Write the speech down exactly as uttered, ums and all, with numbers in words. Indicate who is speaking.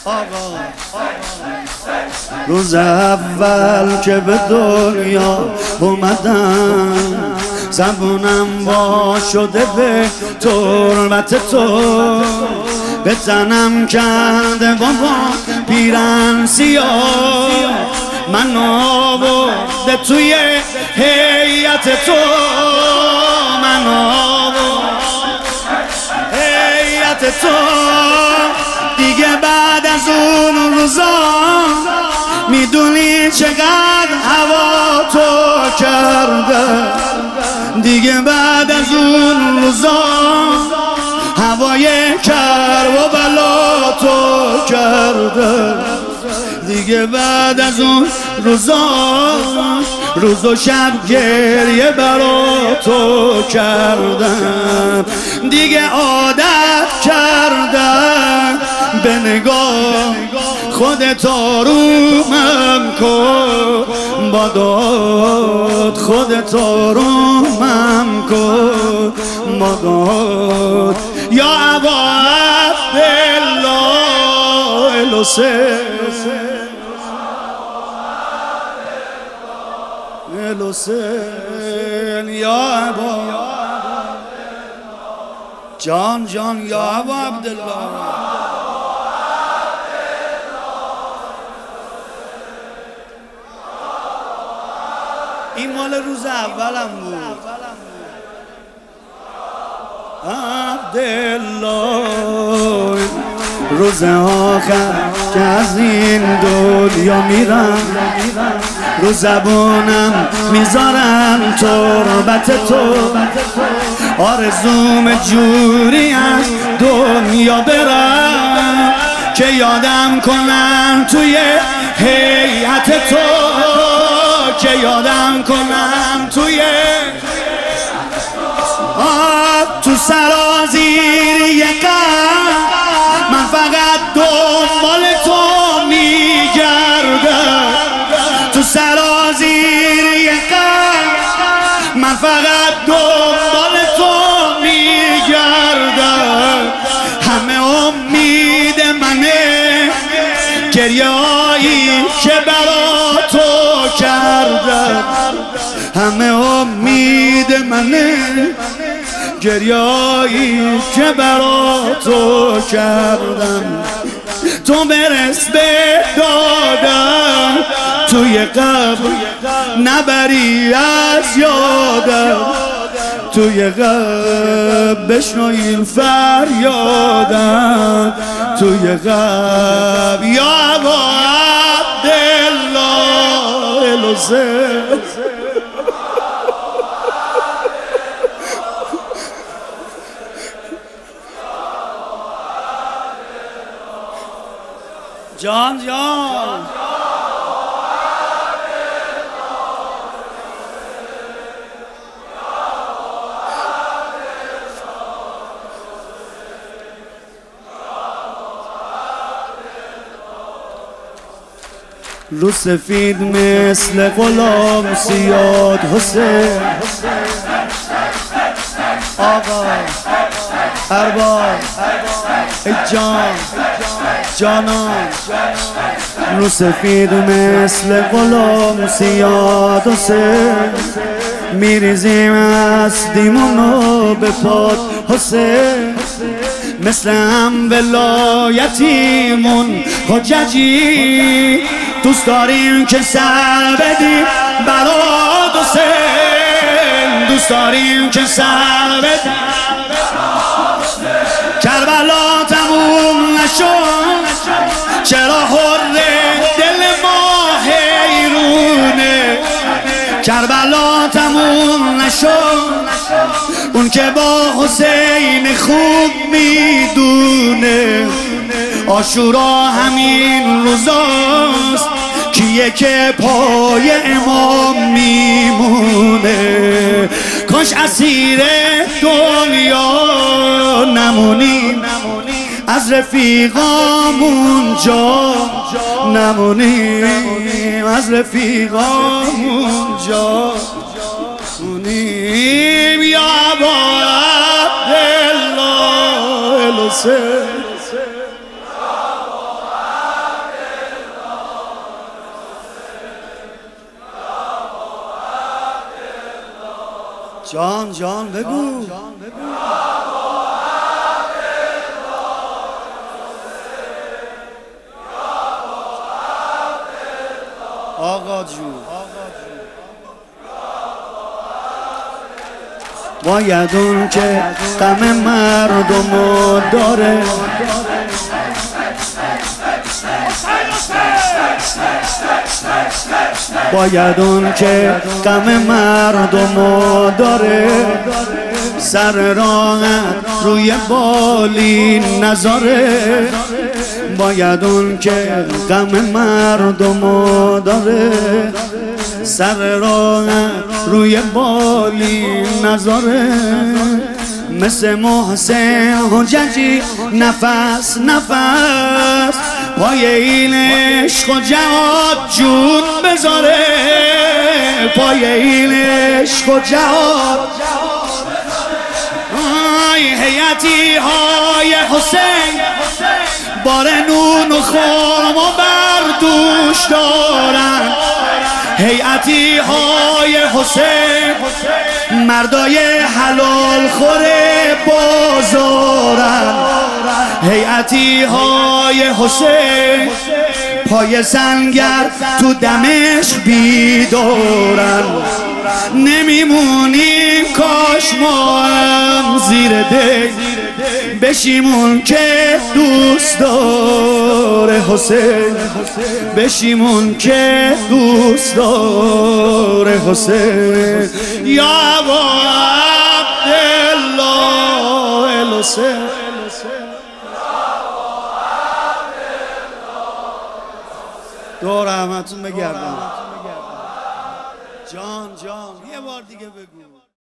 Speaker 1: آقا روز اول که به دنیا اومدم زبونم وا شده به تربت تو، به تنم کرده بابا پیرن سیاه، من آورده توی هیئت تو، من آورده هیئت تو. دیگه بعد از اون روزا میدونی چقدر هوا تو کرده، دیگه بعد از اون روزا هوای کر و بلا تو کرده، دیگه بعد از اون روزا روز و شب گریه برا تو کردم، دیگه عادت کردم به نگاه خودت آرومم کن، با داد خودت آرومم کن، با داد یا ابا عبدالله الحسین الحسین یا ابا جان جان یا ابا عبدالله. این مال روز اولم بود. عبدالله روز آخر که از این دنیا میرم، رو زبونم میذارم تربت تو، آرزوم جوری از دنیا برم که یادم کنم توی هیئت تو، که یادم کنم توی آب تو سرازیری قلب، من فقط دنبال تو میگردم، تو سرازیری قلب من فقط دنبال تو میگردم، همه امید منه گریه هایی که برا تو کردم، همه امید منه گریه هایی که برا تو کردم، تو برس به دادم توی قبر نبری از یادم، توی قبر بشنو این فریادم، توی قبر یا ابا عبدالله الحسین. جان جان رو سفید مثل غلام سیاد حسین، آقا ارباب ای جان جانان، رو سفید مثل غلام سیاد حسین، میریزیم از دیمونو به پاد حسین، مثل هم ولایتیمون حججی، دوست داریم که سر بدی برات حسین، دوست داریم که سر بدی کربلا تموم نشد، چرا حره دل ما حیرونه، کربلا تموم نشد، اون که با حسین خوب میدونه، عاشورا همین روزاست کیه که پای امام میمونه، کاش اسیر دنیا نمونیم، از رفیقامون جا نمونیم، از رفیقامون جا نمونیم، یا ابا عبدالله الحسین. جان جان بگو. آقا جون باید اون که غم مردمو داره باید اون که غم مردمو داره سر راحت روی بالین نذاره باید اون که غم مردمو داره سر راحت روی بالین نذاره مثل محسن حججی نفس نفس پای این عشق و جهاد جون بذاره پای این عشق و جهاد آی هیئتی های حسین بار نون و خرم و بردوش دارن هیئتی های حسین مردای حلال خوره بازارن هیئتی های حسین پای سنگر تو دمشق بیدارن نمیمونیم کاش ما هم زیر دی بشیمون که دوست داره حسین بشیمون که دوست داره حسین یا ابا عبدالله الحسین دور رحمتون بگردم جان جان یه بار دیگه بگو.